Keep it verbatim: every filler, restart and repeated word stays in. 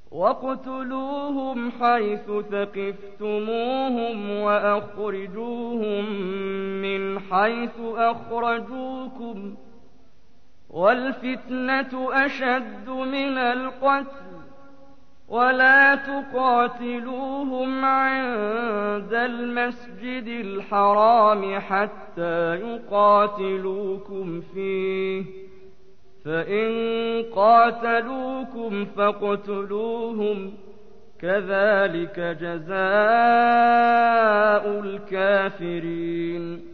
واقتلوهم حيث ثقفتموهم وأخرجوهم من حيث أخرجوكم والفتنة أشد من القتل ولا تقاتلوهم عند المسجد الحرام حتى يقاتلوكم فيه فإن قاتلوكم فاقتلوهم كذلك جزاء الكافرين